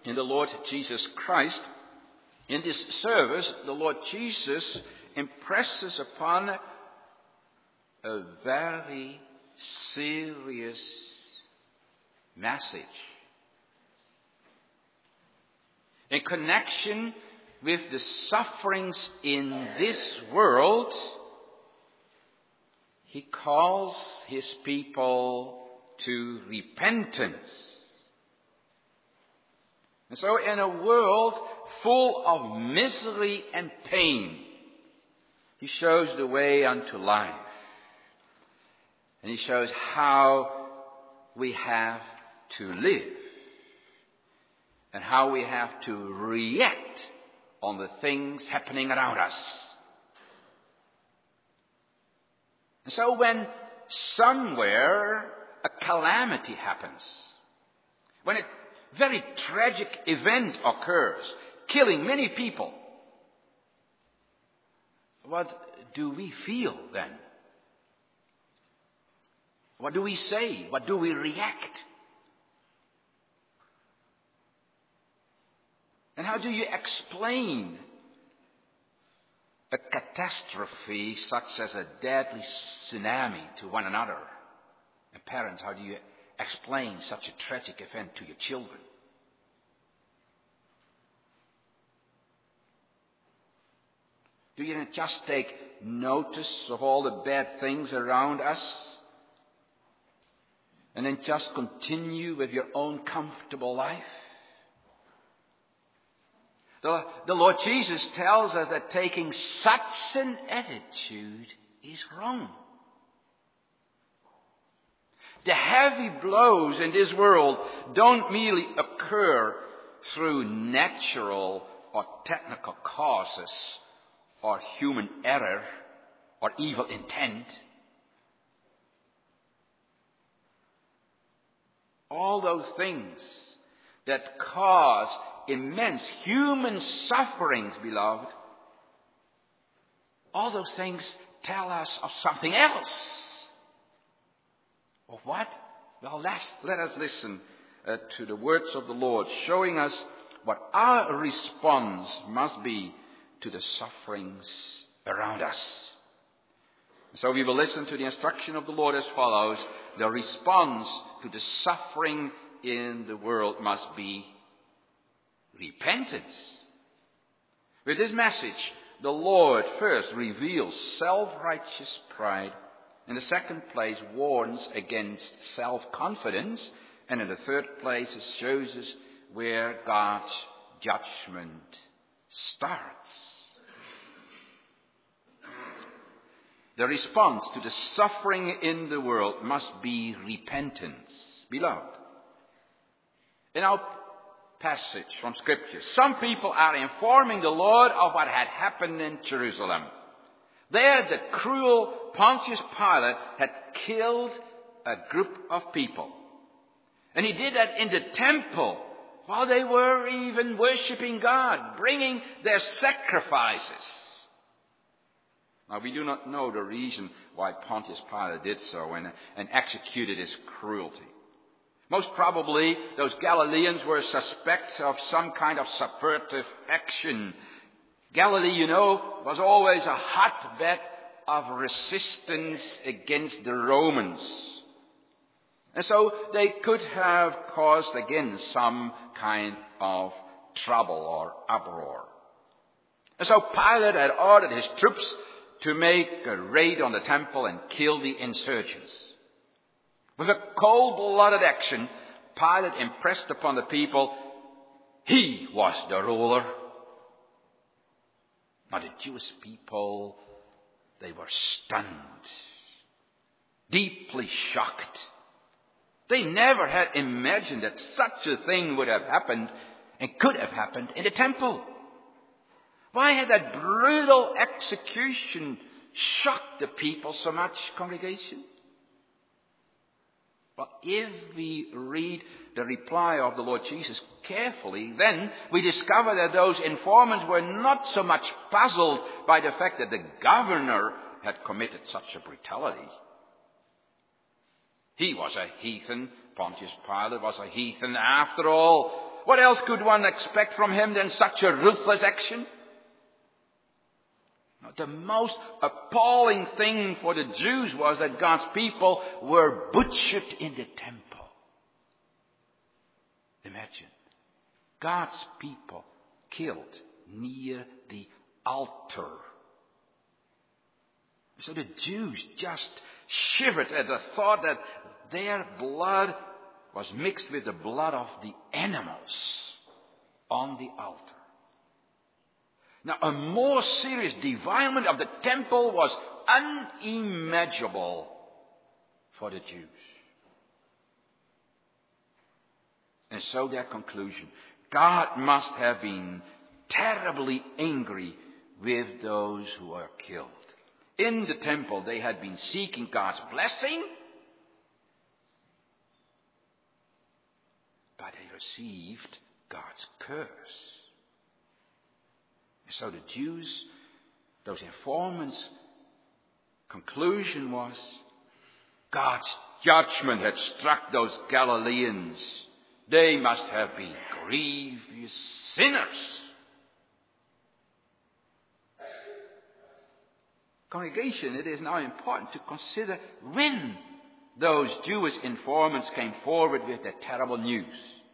in the Lord Jesus Christ. In this service, the Lord Jesus impresses upon a very serious message. In connection with the sufferings in this world, he calls his people to repentance. And so in a world full of misery and pain, he shows the way unto life. And he shows how we have to live. And how we have to react on the things happening around us. And so when somewhere a calamity happens, when a very tragic event occurs, killing many people, what do we feel then? What do we say? What do we react? And how do you explain a catastrophe such as a deadly tsunami to one another? And parents, how do you explain such a tragic event to your children? Do you just take notice of all the bad things around us and then just continue with your own comfortable life? The Lord Jesus tells us that taking such an attitude is wrong. The heavy blows in this world don't merely occur through natural or technical causes or human error or evil intent. All those things that cause immense human sufferings, beloved, all those things tell us of something else. Of what? Well, let us listen to the words of the Lord, showing us what our response must be to the sufferings around us. So we will listen to the instruction of the Lord as follows. The response to the suffering in the world must be repentance. With this message, the Lord first reveals self-righteous pride. In the second place, warns against self-confidence. And in the third place, it shows us where God's judgment starts. The response to the suffering in the world must be repentance. Beloved, in our passage from Scripture, some people are informing the Lord of what had happened in Jerusalem. There, the cruel Pontius Pilate had killed a group of people. And he did that in the temple while they were even worshiping God, bringing their sacrifices. Now, we do not know the reason why Pontius Pilate did so and executed his cruelty. Most probably, those Galileans were suspects of some kind of subversive action. Galilee, you know, was always a hotbed of resistance against the Romans. And so they could have caused again some kind of trouble or uproar. And so Pilate had ordered his troops to make a raid on the temple and kill the insurgents. With a cold-blooded action, Pilate impressed upon the people he was the ruler. Now the Jewish people, they were stunned, deeply shocked. They never had imagined that such a thing would have happened and could have happened in the temple. Why had that brutal execution shocked the people so much, congregation? Well, if we read the reply of the Lord Jesus carefully, then we discover that those informants were not so much puzzled by the fact that the governor had committed such a brutality. He was a heathen. Pontius Pilate was a heathen after all. What else could one expect from him than such a ruthless action? The most appalling thing for the Jews was that God's people were butchered in the temple. Imagine. God's people killed near the altar. So the Jews just shivered at the thought that their blood was mixed with the blood of the animals on the altar. Now, a more serious defilement of the temple was unimaginable for the Jews. And so their conclusion, God must have been terribly angry with those who were killed. In the temple, they had been seeking God's blessing, but they received God's curse. So the Jews, those informants' conclusion was God's judgment had struck those Galileans. They must have been grievous sinners. Congregation, it is now important to consider when those Jewish informants came forward with their terrible news.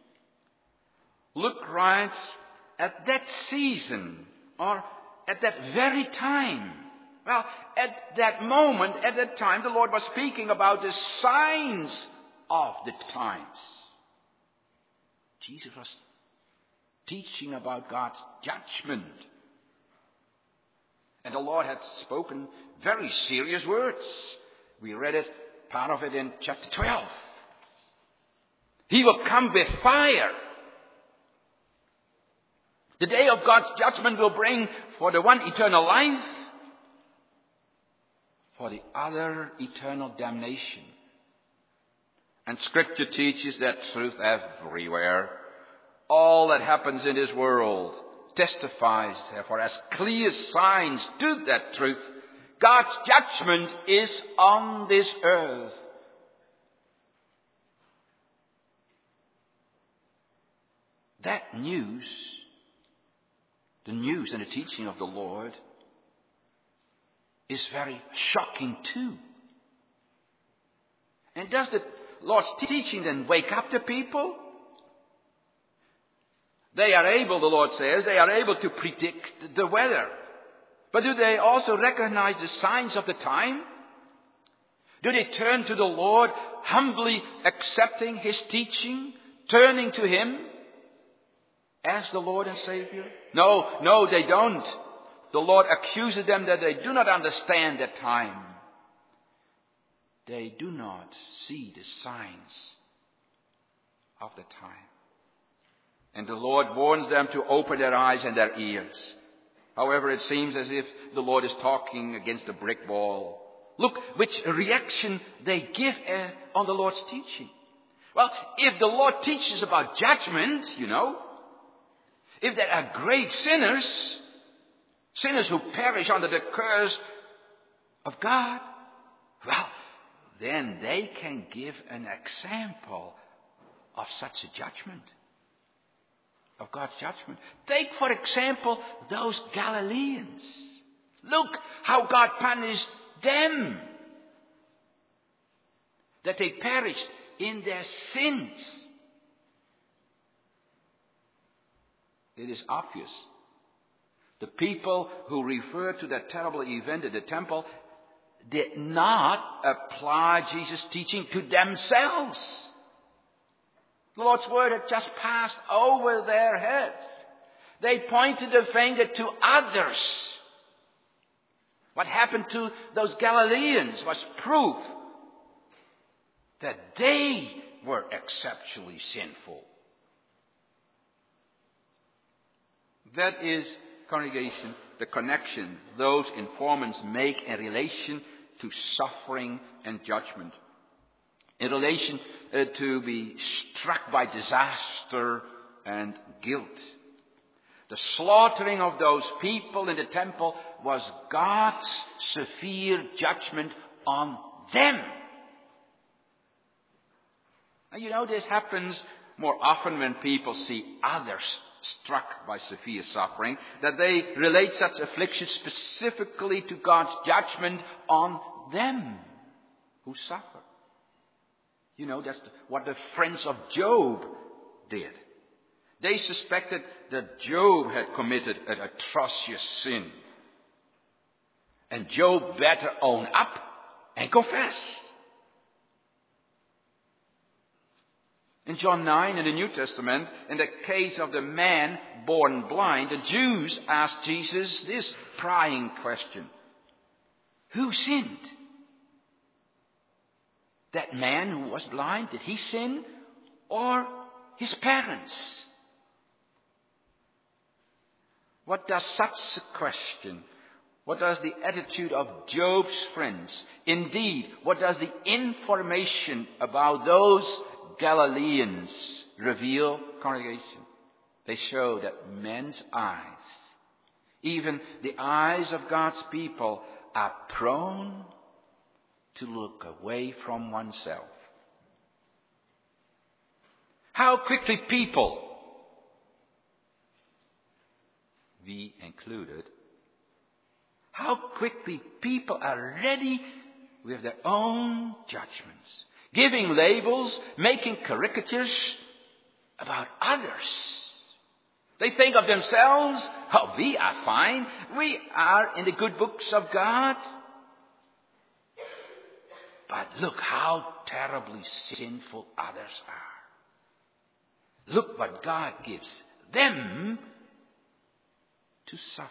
Luke writes, at that season, or at that very time. Well, at that moment, at that time, the Lord was speaking about the signs of the times. Jesus was teaching about God's judgment. And the Lord had spoken very serious words. We read it, part of it in chapter 12. He will come with fire. The day of God's judgment will bring for the one eternal life, for the other eternal damnation. And Scripture teaches that truth everywhere. All that happens in this world testifies, therefore, as clear signs to that truth. God's judgment is on this earth. That news, the news and the teaching of the Lord, is very shocking too. And does the Lord's teaching then wake up the people? They are able, the Lord says, they are able to predict the weather. But do they also recognize the signs of the time? Do they turn to the Lord, humbly accepting His teaching, turning to Him as the Lord and Savior? No, they don't. The Lord accuses them that they do not understand that time. They do not see the signs of the time. And the Lord warns them to open their eyes and their ears. However, it seems as if the Lord is talking against a brick wall. Look which reaction they give on the Lord's teaching. Well, if the Lord teaches about judgment, if there are great sinners who perish under the curse of God, well, then they can give an example of such a judgment, of God's judgment. Take, for example, those Galileans. Look how God punished them, that they perished in their sins. It is obvious. The people who refer to that terrible event at the temple did not apply Jesus' teaching to themselves. The Lord's word had just passed over their heads. They pointed the finger to others. What happened to those Galileans was proof that they were exceptionally sinful. That is, congregation, the connection those informants make in relation to suffering and judgment. In relation to be struck by disaster and guilt. The slaughtering of those people in the temple was God's severe judgment on them. And this happens more often when people see others struck by severe suffering, that they relate such affliction specifically to God's judgment on them who suffer. You know, that's what the friends of Job did. They suspected that Job had committed an atrocious sin. And Job better own up and confess. In John 9 in the New Testament, in the case of the man born blind, the Jews asked Jesus this prying question. Who sinned? That man who was blind, did he sin? Or his parents? What does such a question, what does the attitude of Job's friends, indeed, what does the information about those Galileans reveal, congregation? They show that men's eyes, even the eyes of God's people, are prone to look away from oneself. How quickly people, we included, how quickly people are ready with their own judgments, giving labels, making caricatures about others. They think of themselves, oh, we are fine. We are in the good books of God. But look how terribly sinful others are. Look what God gives them to suffer.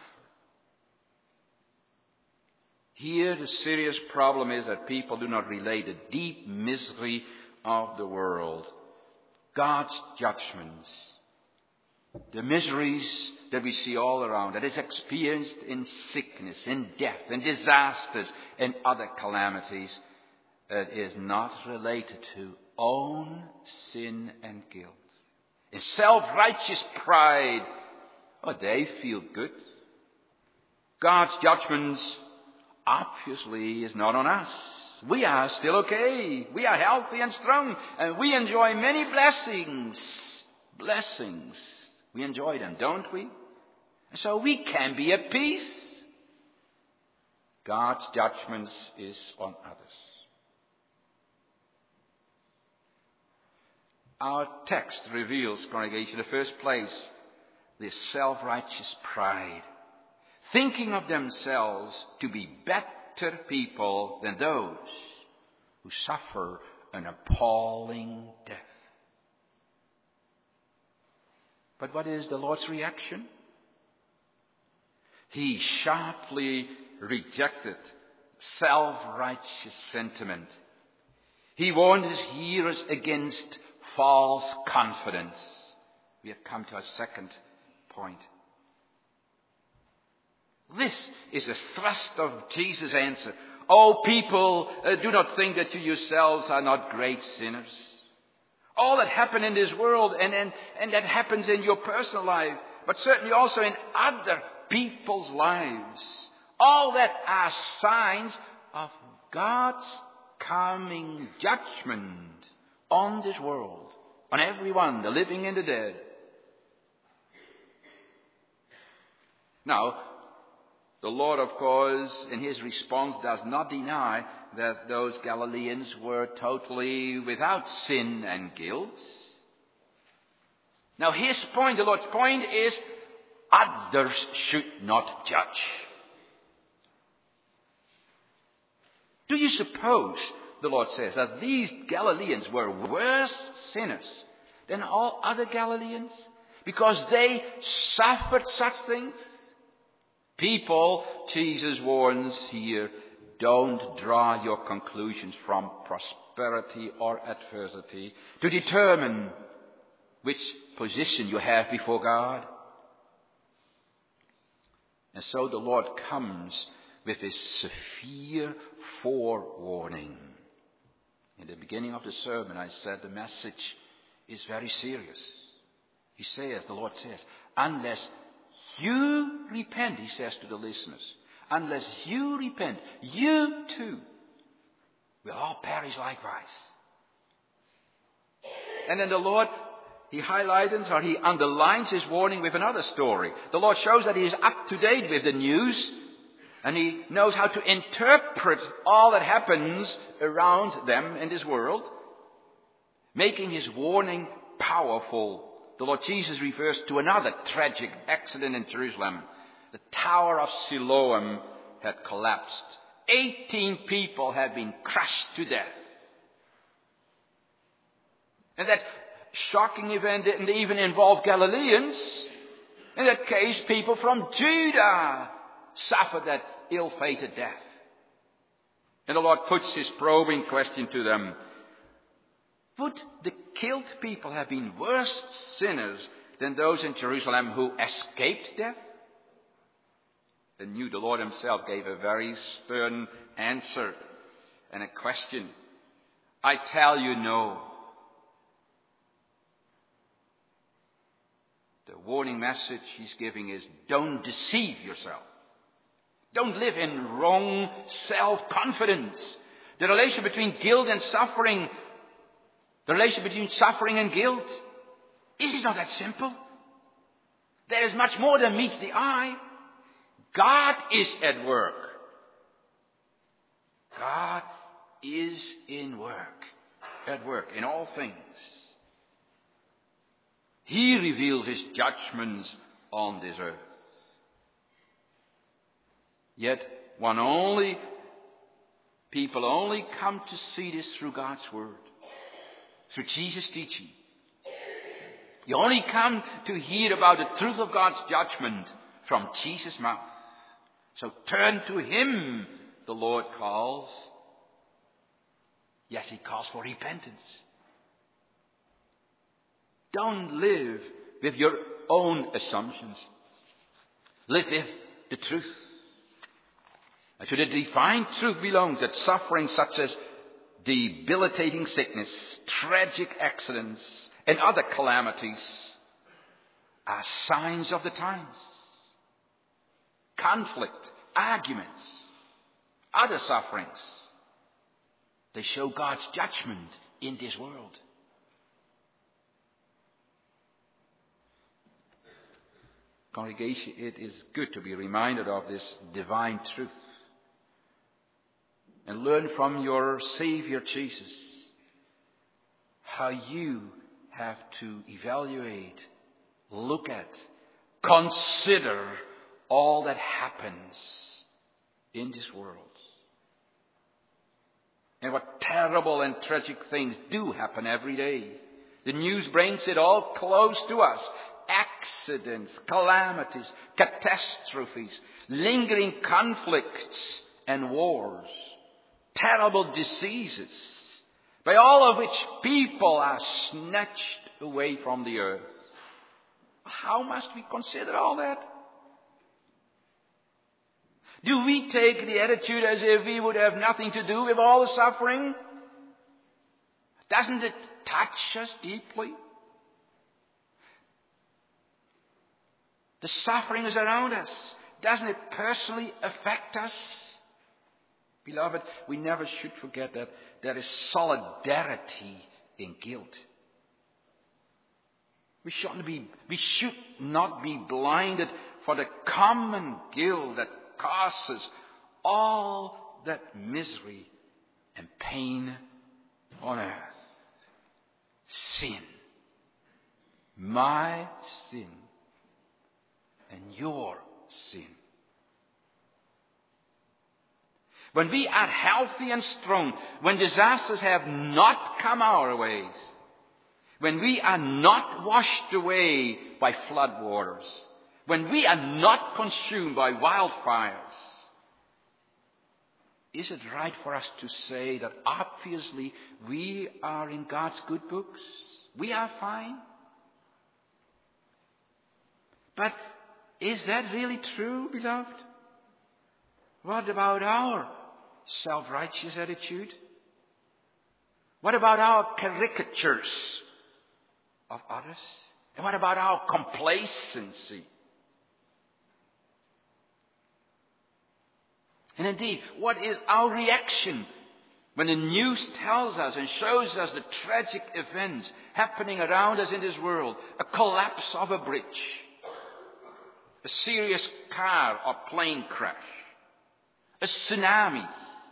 Here the serious problem is that people do not relate the deep misery of the world, God's judgments, the miseries that we see all around, that is experienced in sickness, in death, in disasters, and other calamities, that is not related to own sin and guilt. In self-righteous pride, oh, they feel good. God's judgments obviously is not on us. We are still okay. We are healthy and strong, and we enjoy many blessings. Blessings. We enjoy them, don't we? And so we can be at peace. God's judgments is on others. Our text reveals, congregation, in the first place, this self-righteous pride, thinking of themselves to be better people than those who suffer an appalling death. But what is the Lord's reaction? He sharply rejected self-righteous sentiment. He warned his hearers against false confidence. We have come to our second point. This is the thrust of Jesus' answer. Oh, people, do not think that you yourselves are not great sinners. All that happened in this world and that happens in your personal life, but certainly also in other people's lives. All that are signs of God's coming judgment on this world, on everyone, the living and the dead. Now, the Lord, of course, in his response does not deny that those Galileans were totally without sin and guilt. Now, his point, the Lord's point is, others should not judge. Do you suppose, the Lord says, that these Galileans were worse sinners than all other Galileans because they suffered such things? People, Jesus warns here, don't draw your conclusions from prosperity or adversity to determine which position you have before God. And so the Lord comes with this severe forewarning. In the beginning of the sermon, I said the message is very serious. He says, the Lord says, unless you repent, he says to the listeners, unless you repent, you too will all perish likewise. And then the Lord he highlights or he underlines his warning with another story. The Lord shows that he is up to date with the news, and he knows how to interpret all that happens around them in this world, making his warning powerful. The Lord Jesus refers to another tragic accident in Jerusalem. The Tower of Siloam had collapsed. 18 people had been crushed to death. And that shocking event didn't even involve Galileans. In that case, people from Judah suffered that ill-fated death. And the Lord puts his probing question to them. Would the killed people have been worse sinners than those in Jerusalem who escaped death? And the Lord himself gave a very stern answer and a question. I tell you no. The warning message he's giving is, don't deceive yourself. Don't live in wrong self-confidence. The relation between guilt and suffering, the relation between suffering and guilt, is not that simple. There is much more than meets the eye. God is at work. God is at work in all things. He reveals his judgments on this earth. Yet people only come to see this through God's word, through Jesus' teaching. You only come to hear about the truth of God's judgment from Jesus' mouth. So turn to him, the Lord calls. Yes, he calls for repentance. Don't live with your own assumptions. Live with the truth. And to the divine truth belongs that suffering such as debilitating sickness, tragic accidents, and other calamities are signs of the times. Conflict, arguments, other sufferings, they show God's judgment in this world. Congregation, it is good to be reminded of this divine truth and learn from your Savior Jesus how you have to evaluate, look at, consider all that happens in this world. And what terrible and tragic things do happen every day. The news brings it all close to us. Accidents, calamities, catastrophes, lingering conflicts and wars, terrible diseases, by all of which people are snatched away from the earth. How must we consider all that? Do we take the attitude as if we would have nothing to do with all the suffering? Doesn't it touch us deeply? The suffering is around us. Doesn't it personally affect us? Beloved, we never should forget that there is solidarity in guilt. We should not be blinded for the common guilt that causes all that misery and pain on earth. Sin. My sin. And your sin. When we are healthy and strong, when disasters have not come our ways, when we are not washed away by floodwaters, when we are not consumed by wildfires, is it right for us to say that obviously we are in God's good books? We are fine? But is that really true, beloved? What about our self-righteous attitude? What about our caricatures of others? And what about our complacency? And indeed, what is our reaction When the news tells us and shows us the tragic events happening around us in this world, a collapse of a bridge, a serious car or plane crash, a tsunami,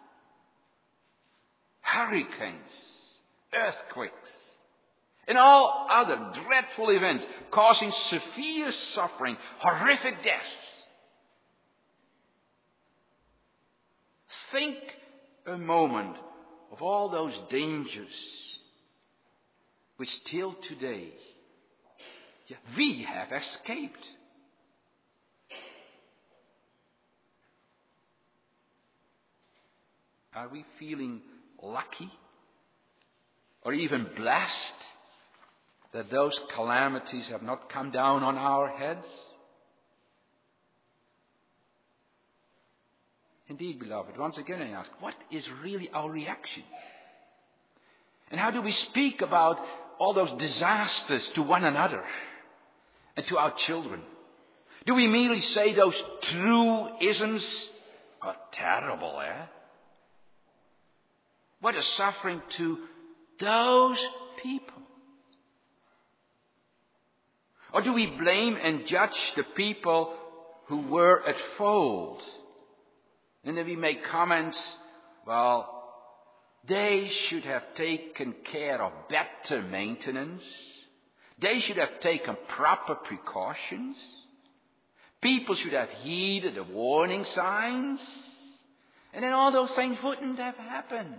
hurricanes, earthquakes, and all other dreadful events causing severe suffering, horrific deaths. Think a moment of all those dangers which till today we have escaped. Are we feeling lucky or even blessed that those calamities have not come down on our heads? Indeed, beloved, once again I ask, what is really our reaction? And how do we speak about all those disasters to one another and to our children? Do we merely say those truisms are terrible, What a suffering to those people. Or do we blame and judge the people who were at fault? And then we make comments, well, they should have taken care of better maintenance. They should have taken proper precautions. People should have heeded the warning signs. And then all those things wouldn't have happened.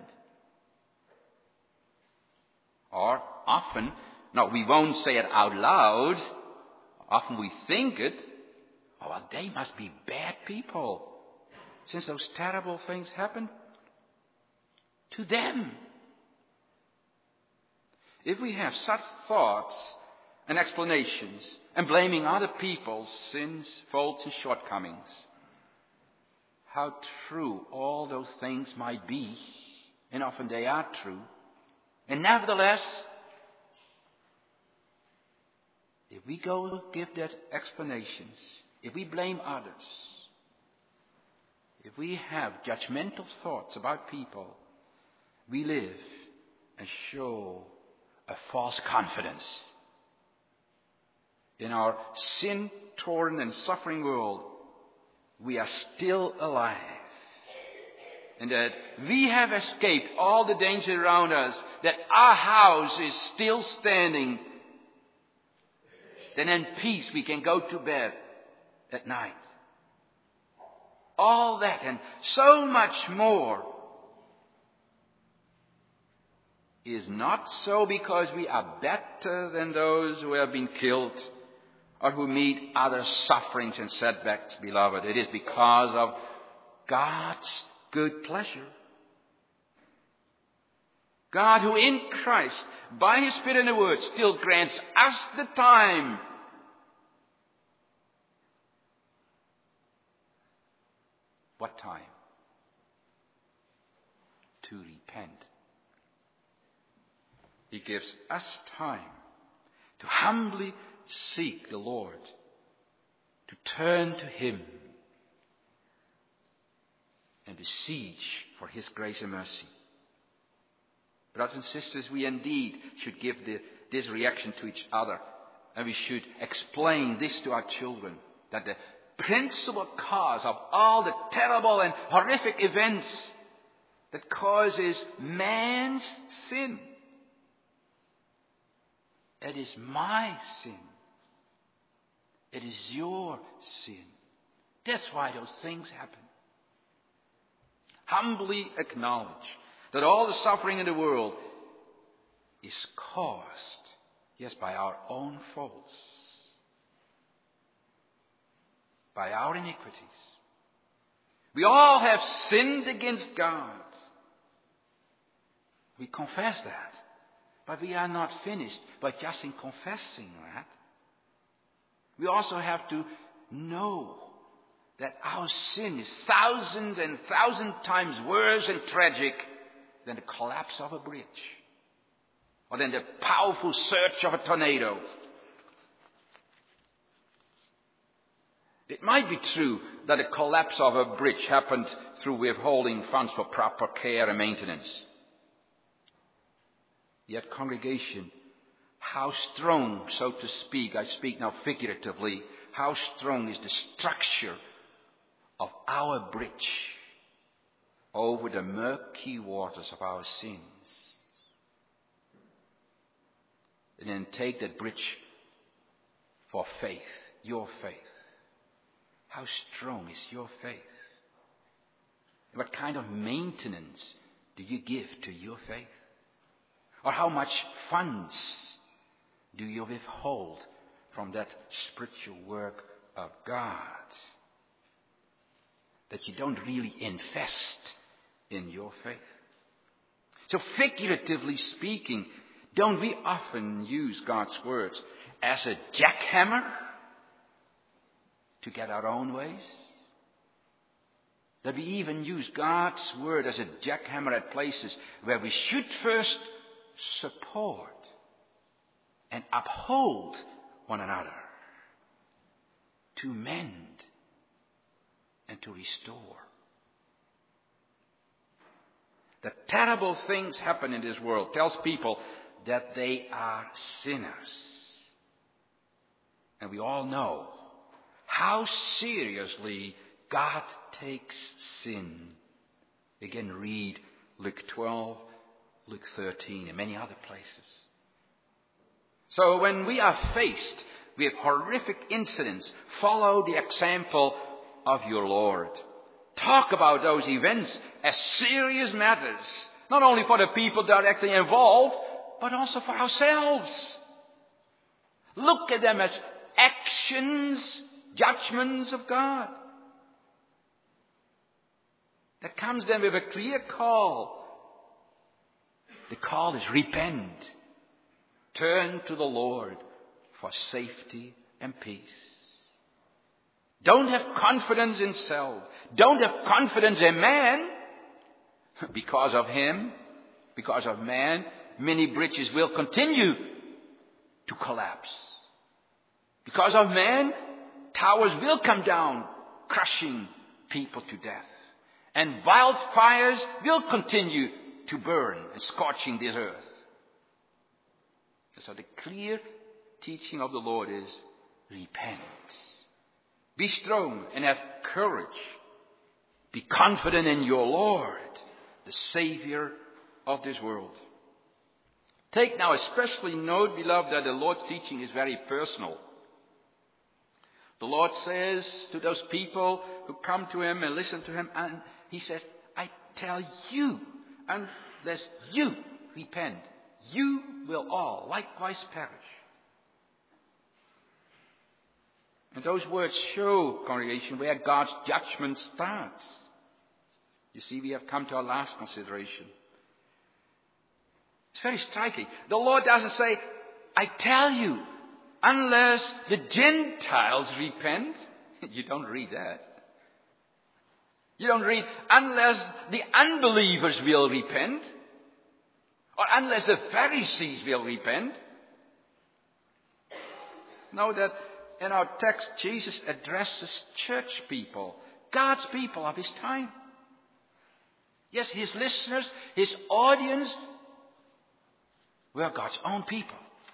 Or often, no, we won't say it out loud. Often we think it. Oh, well, they must be bad people, since those terrible things happened to them. If we have such thoughts and explanations and blaming other people's sins, faults and shortcomings, how true all those things might be, and often they are true, and nevertheless, if we go give that explanations, if we blame others, if we have judgmental thoughts about people, we live and show a false confidence in our sin-torn and suffering world. We are still alive, and that we have escaped all the danger around us, that our house is still standing, then in peace we can go to bed at night. All that and so much more is not so because we are better than those who have been killed or who meet other sufferings and setbacks, beloved. It is because of God's good pleasure. God, who in Christ, by His Spirit and the Word, still grants us the time what time? To repent. He gives us time to humbly seek the Lord, to turn to Him and beseech for His grace and mercy. Brothers and sisters, we indeed should give this reaction to each other, and we should explain this to our children, that the principal cause of all the terrible and horrific events that causes man's sin, it is my sin. It is your sin. That's why those things happen. Humbly acknowledge that all the suffering in the world is caused, yes, by our own faults, by our iniquities. We all have sinned against God. We confess that. But we are not finished by just in confessing that. We also have to know that our sin is thousands and thousand times worse and tragic than the collapse of a bridge, or than the powerful surge of a tornado. It might be true that the collapse of a bridge happened through withholding funds for proper care and maintenance. Yet, congregation, how strong, so to speak, I speak now figuratively, how strong is the structure of our bridge over the murky waters of our sins. And then take that bridge for faith, your faith. How strong is your faith? What kind of maintenance do you give to your faith? Or how much funds do you withhold from that spiritual work of God that you don't really invest in your faith? So figuratively speaking, don't we often use God's words as a jackhammer to get our own ways? That we even use God's word as a jackhammer at places where we should first support and uphold one another, to mend and to restore. The terrible things happen in this world tells people that they are sinners. And we all know how seriously God takes sin. Again, read Luke 12, Luke 13, and many other places. So when we are faced with horrific incidents, follow the example of your Lord. Talk about those events as serious matters, not only for the people directly involved, but also for ourselves. Look at them as actions, judgments of God. That comes then with a clear call. The call is repent. Turn to the Lord for safety and peace. Don't have confidence in self. Don't have confidence in man. Because of him, because of man, many bridges will continue to collapse. Because of man, towers will come down, crushing people to death. And wildfires will continue to burn and scorching this earth. So the clear teaching of the Lord is repent. Be strong and have courage. Be confident in your Lord, the Savior of this world. Take now especially note, beloved, that the Lord's teaching is very personal. The Lord says to those people who come to him and listen to him, and he says, I tell you, unless you repent, you will all likewise perish. And those words show, congregation, where God's judgment starts. You see, we have come to our last consideration. It's very striking. The Lord doesn't say, I tell you, unless the Gentiles repent. You don't read that. You don't read, unless the unbelievers will repent. Or unless the Pharisees will repent. Know that in our text, Jesus addresses church people, God's people of his time. Yes, his listeners, his audience were God's own people.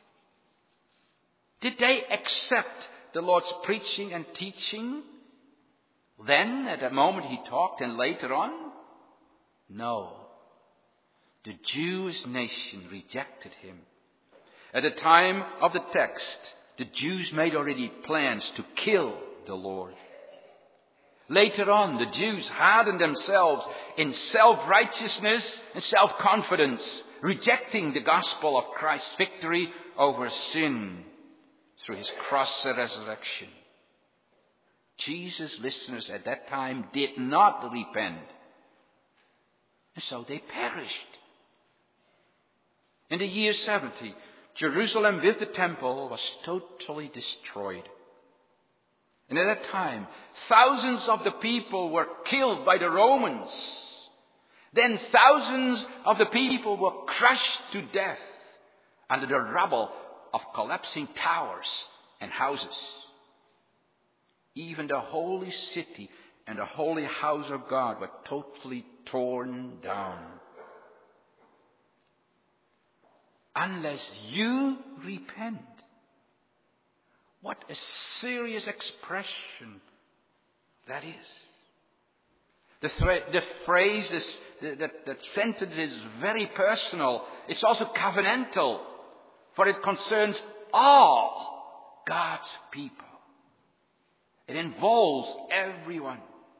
Did they accept the Lord's preaching and teaching then, at the moment he talked, and later on? No. The Jewish nation rejected him. At the time of the text, the Jews made already plans to kill the Lord. Later on, the Jews hardened themselves in self-righteousness and self-confidence, rejecting the gospel of Christ's victory over sin through his cross and resurrection. Jesus' listeners at that time did not repent, and so they perished. In the year 70, Jerusalem with the temple was totally destroyed. And at that time, thousands of the people were killed by the Romans. Then thousands of the people were crushed to death under the rubble of collapsing towers and houses. Even the holy city and the holy house of God were totally torn down. unless you repent. What a serious expression that is. The phrase, that sentence is very personal. It's also covenantal, for it concerns all God's people. It involves everyone.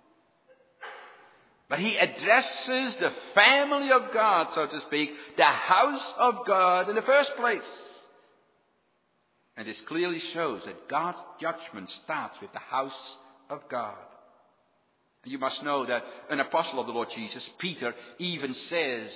But he addresses the family of God, so to speak, the house of God in the first place. And this clearly shows that God's judgment starts with the house of God. And you must know that an apostle of the Lord Jesus, Peter, even says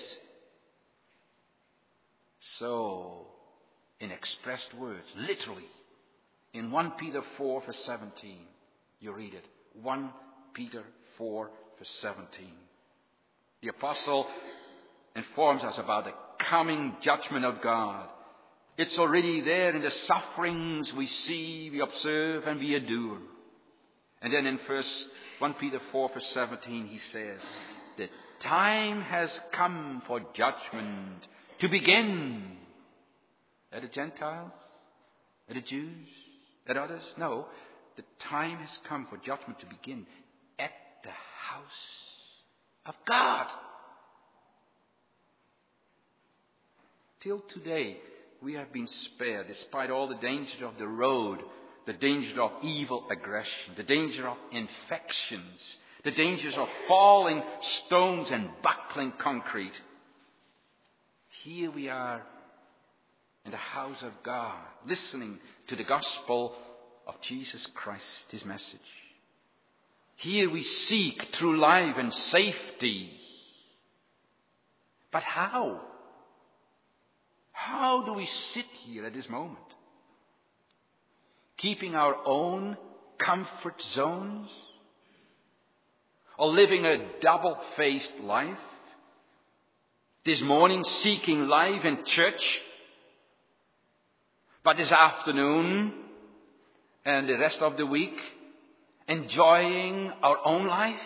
so in expressed words, literally. In 1 Peter 4 verse 17, you read it. 1 Peter 4 verse 17. The apostle informs us about the coming judgment of God. It's already there in the sufferings we see, we observe, and we endure. And then in 1 Peter 4 verse 17 he says, the time has come for judgment to begin. At the Gentiles? At the Jews? At others? No. The time has come for judgment to begin at the house of God. Till today, we have been spared, despite all the danger of the road, the danger of evil aggression, the danger of infections, the dangers of falling stones and buckling concrete. Here we are in the house of God, listening to the gospel of Jesus Christ, his message. Here we seek true life and safety. But how? How do we sit here at this moment? Keeping our own comfort zones? Or living a double-faced life? This morning seeking life in church, but this afternoon and the rest of the week enjoying our own life?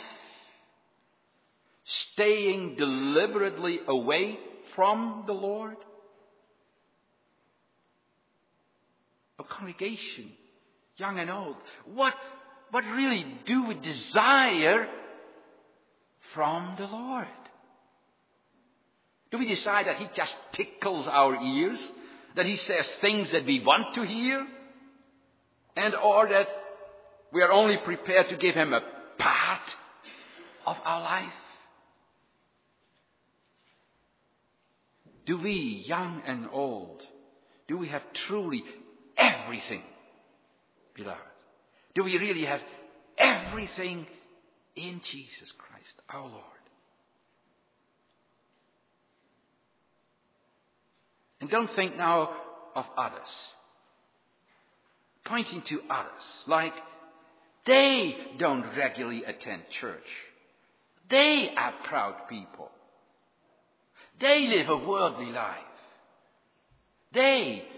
Staying deliberately away from the Lord? A congregation, young and old, what really do we desire from the Lord? Do we decide that he just tickles our ears? That he says things that we want to hear? And or that we are only prepared to give him a part of our life? Do we, young and old, do we have truly everything, beloved? Do we really have everything in Jesus Christ, our Lord? And don't think now of others. Pointing to others, like they don't regularly attend church. They are proud people. They live a worldly life. They.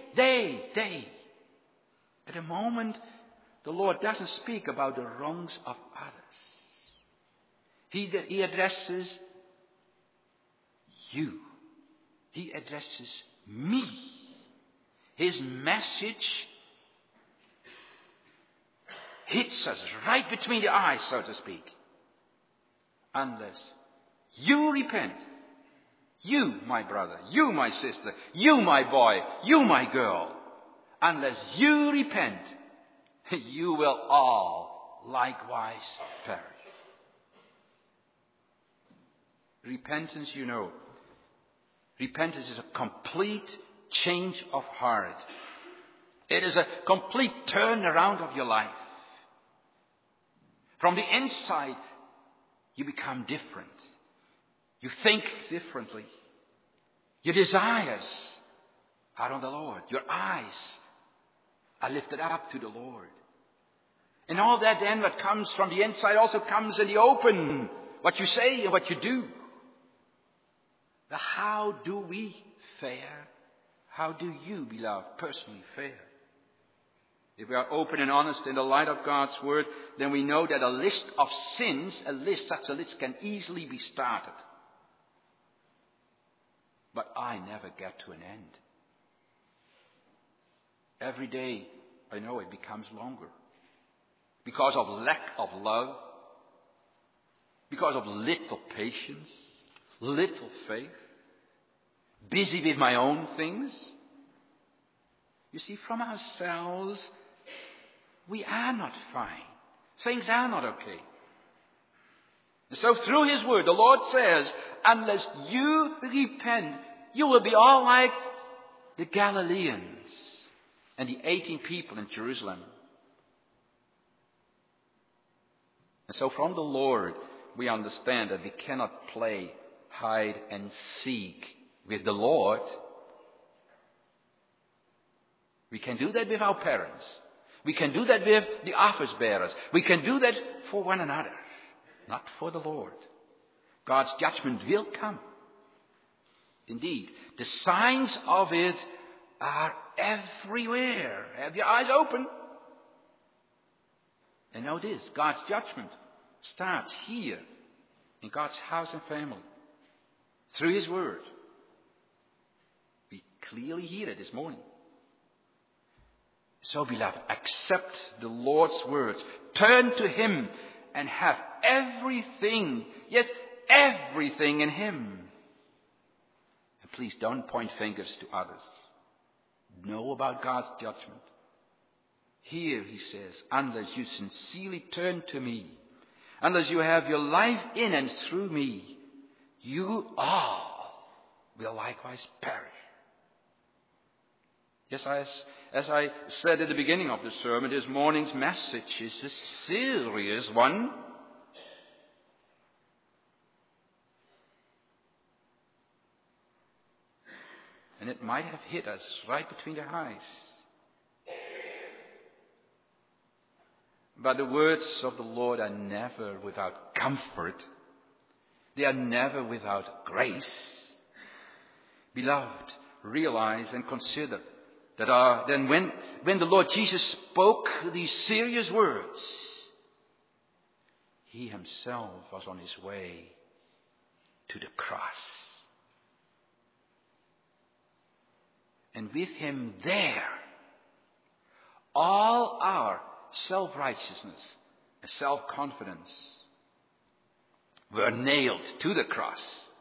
At the moment, the Lord doesn't speak about the wrongs of others. He addresses you. He addresses me. His message hits us right between the eyes, so to speak. Unless you repent. You, my brother. You, my sister. You, my boy. You, my girl. Unless you repent, you will all likewise perish. Repentance, you know. Repentance is a complete change of heart. It is a complete turnaround of your life. From the inside, you become different. You think differently. Your desires are on the Lord. Your eyes are lifted up to the Lord. And all that then what comes from the inside also comes in the open. What you say and what you do. Now, how do we fare? How do you, beloved, personally fare? If we are open and honest in the light of God's Word, then we know that a list of sins, such a list can easily be started. But I never get to an end. Every day, I know it becomes longer. Because of lack of love. Because of little patience. Little faith. Busy with my own things. You see, from ourselves, we are not fine. Things are not okay. And so through His Word, the Lord says, unless you repent, you will be all like the Galileans and the 18 people in Jerusalem. And so from the Lord, we understand that we cannot play hide and seek with the Lord. We can do that with our parents. We can do that with the office bearers. We can do that for one another, not for the Lord. God's judgment will come. Indeed, the signs of it are everywhere. Have your eyes open. And know this, God's judgment starts here in God's house and family. Through His Word. We clearly hear it this morning. So, beloved, accept the Lord's words. Turn to Him and have everything, yes, everything in Him. And please don't point fingers to others. Know about God's judgment. Here, He says, unless you sincerely turn to me, unless you have your life in and through me, you all will likewise perish. Yes, as I said at the beginning of the sermon, this morning's message is a serious one. And it might have hit us right between the eyes. But the words of the Lord are never without comfort. They are never without grace. Beloved, realize and consider that then when the Lord Jesus spoke these serious words, He Himself was on His way to the cross. And with Him there, all our self-righteousness and self-confidence were nailed to the cross.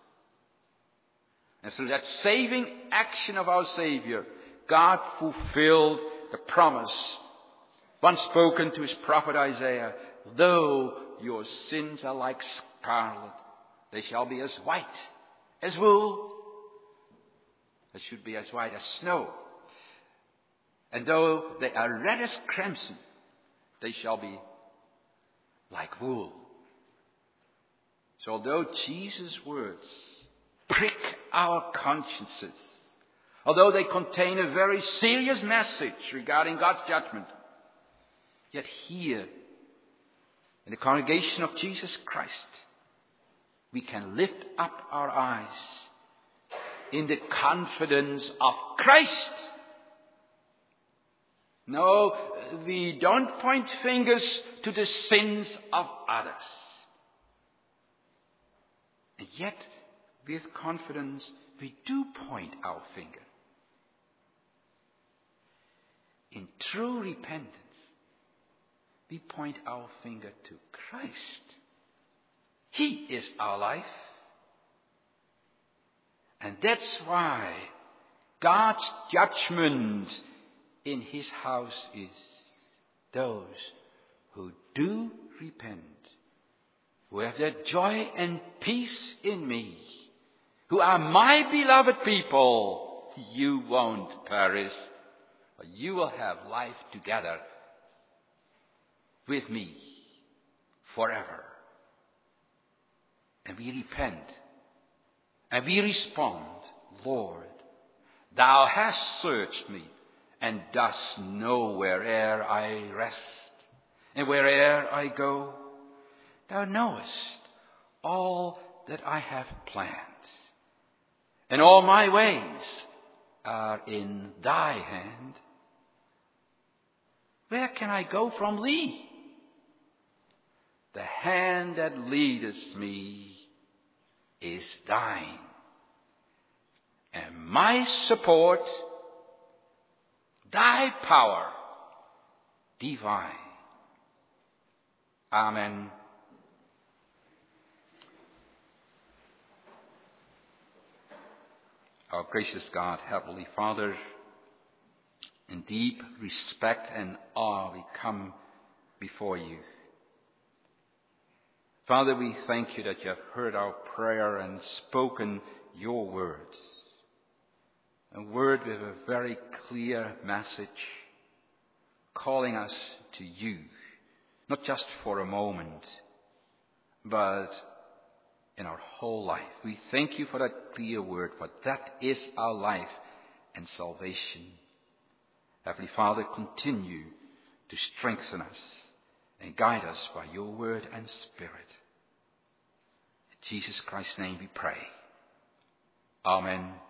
And through that saving action of our Savior, God fulfilled the promise once spoken to His prophet Isaiah. Though your sins are like scarlet, they shall be as white as wool. They should be as white as snow. And though they are red as crimson, they shall be like wool. So although Jesus' words prick our consciences, although they contain a very serious message regarding God's judgment, yet here, in the congregation of Jesus Christ, we can lift up our eyes in the confidence of Christ. No, we don't point fingers to the sins of others. And yet, with confidence, we do point our finger. In true repentance, we point our finger to Christ. He is our life. And that's why God's judgment in His house is those who do repent, who have that joy and peace in me, who are my beloved people. You won't perish, but you will have life together with me forever. And we repent. And we respond, Lord, Thou hast searched me, and dost know where'er I rest, and where'er I go. Thou knowest all that I have planned, and all my ways are in Thy hand. Where can I go from Thee? The hand that leadeth me is Thine, and my support, thy power divine. Amen. Our gracious God, Heavenly Father, in deep respect and awe we come before you. Father, we thank you that you have heard our prayer and spoken your words. A word with a very clear message, calling us to you, not just for a moment, but in our whole life. We thank you for that clear word, for that is our life and salvation. Heavenly Father, continue to strengthen us and guide us by your word and spirit. In Jesus Christ's name we pray. Amen.